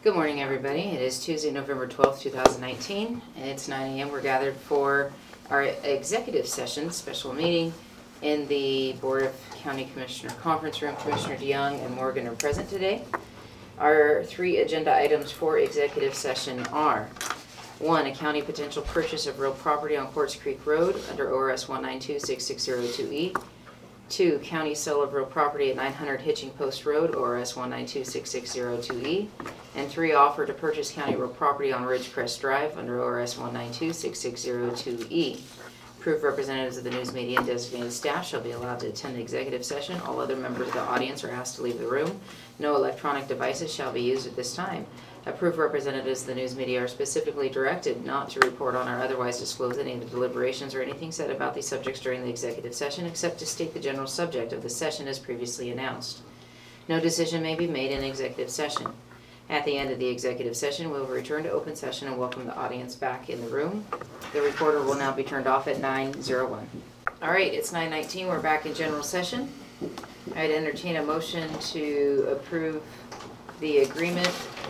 Good morning, everybody. It is Tuesday, November 12th, 2019, and it's 9 a.m. We're gathered for our executive session, special meeting in the Board of County Commissioner Conference Room. Commissioner DeYoung and Morgan are present today. Our three agenda items for executive session are: 1, a county potential purchase of real property on Quartz Creek Road under ORS 1926602E. 2, county sale of real property at 900 Hitching Post Road, ORS 1926602E. And 3, offer to purchase county real property on Ridgecrest Drive under ORS 1926602E. Approved representatives of the news media and designated staff shall be allowed to attend the executive session. All other members of the audience are asked to leave the room. No electronic devices shall be used at this time. Approved representatives of the news media are specifically directed not to report on or otherwise disclose any of the deliberations or anything said about these subjects during the executive session, except to state the general subject of the session as previously announced. No decision may be made in executive session. At the end of the executive session, we will return to open session and welcome the audience back in the room. The recorder will now be turned off at 9:01. All right, it's 9:19. We're back in general session. I'd entertain a motion to approve the agreement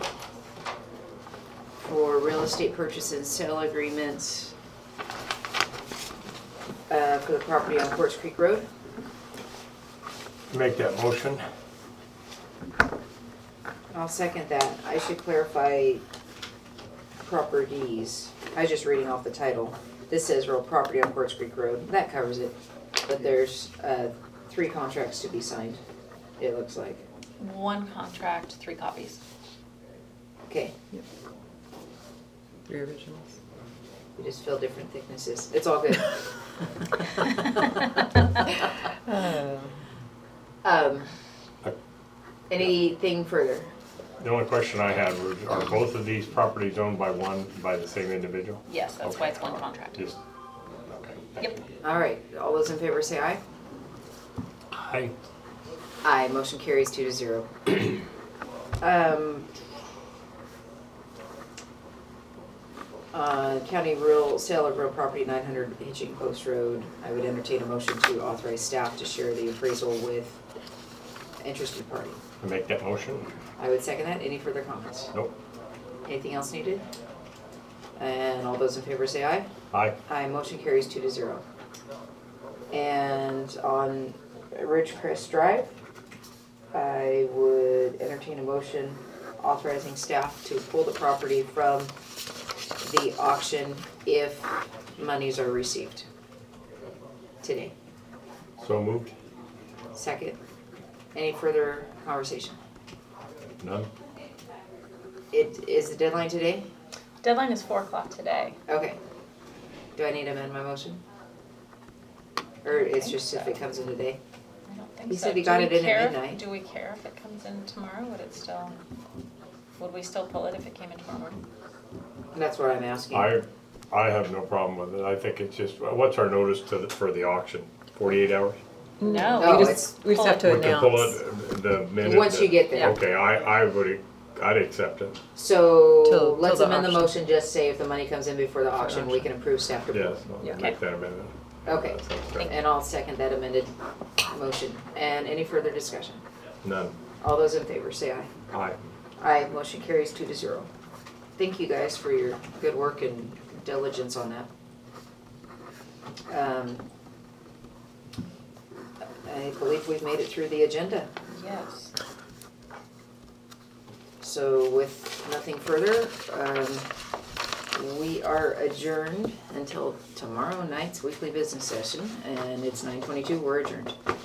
for real estate purchase and sale agreements for the property on Quartz Creek Road. Make that motion. I'll second that. I should clarify properties. I was just reading off the title. This says real property on Quartz Creek Road. That covers it. But there's 3 contracts to be signed, it looks like. 1 contract, 3 copies. Okay. Yep. 3 originals. We just fill different thicknesses. It's all good. Anything further? The only question I had was, are both of these properties owned by the same individual? Yes, that's why it's 1 contract. Just, okay. Thank Yep. you. All right. All those in favor say aye. Aye. Aye. Motion carries 2-0. County real sale of real property 900 Hitching Post Road. I would entertain a motion to authorize staff to share the appraisal with interested party. I make that motion? I would second that. Any further comments? Nope. Anything else needed? And all those in favor say aye. Aye. Aye. Motion carries 2-0. And on Ridgecrest Drive, I would entertain a motion authorizing staff to pull the property from the auction if monies are received today. So moved? Second. Any further conversation? None? It is the deadline today? Deadline is 4 o'clock today. Okay. Do I need to amend my motion? Or it's just if it comes in today? I don't think He so. said he Do got we it in at care midnight. Do we care if it comes in tomorrow? Would we still pull it if it came in tomorrow morning? That's what I'm asking. I have no problem with it. I think it's just, what's our notice for the auction? 48 hours? No. No, we just have to We can pull announce. it the minute. Once you get there. Okay, I'd accept it. So Till let's the amend the auction. motion, just say if the money comes in before the auction, we can approve staff to pull. Yes, Yeah. I'll make that amendment. Okay, That sounds good. and I'll second that amended motion. And any further discussion? None. All those in favor say aye. Aye. Aye, motion carries 2-0. Thank you guys for your good work and diligence on that. I believe we've made it through the agenda. Yes. So with nothing further, we are adjourned until tomorrow night's weekly business session, and it's 9:22. We're adjourned.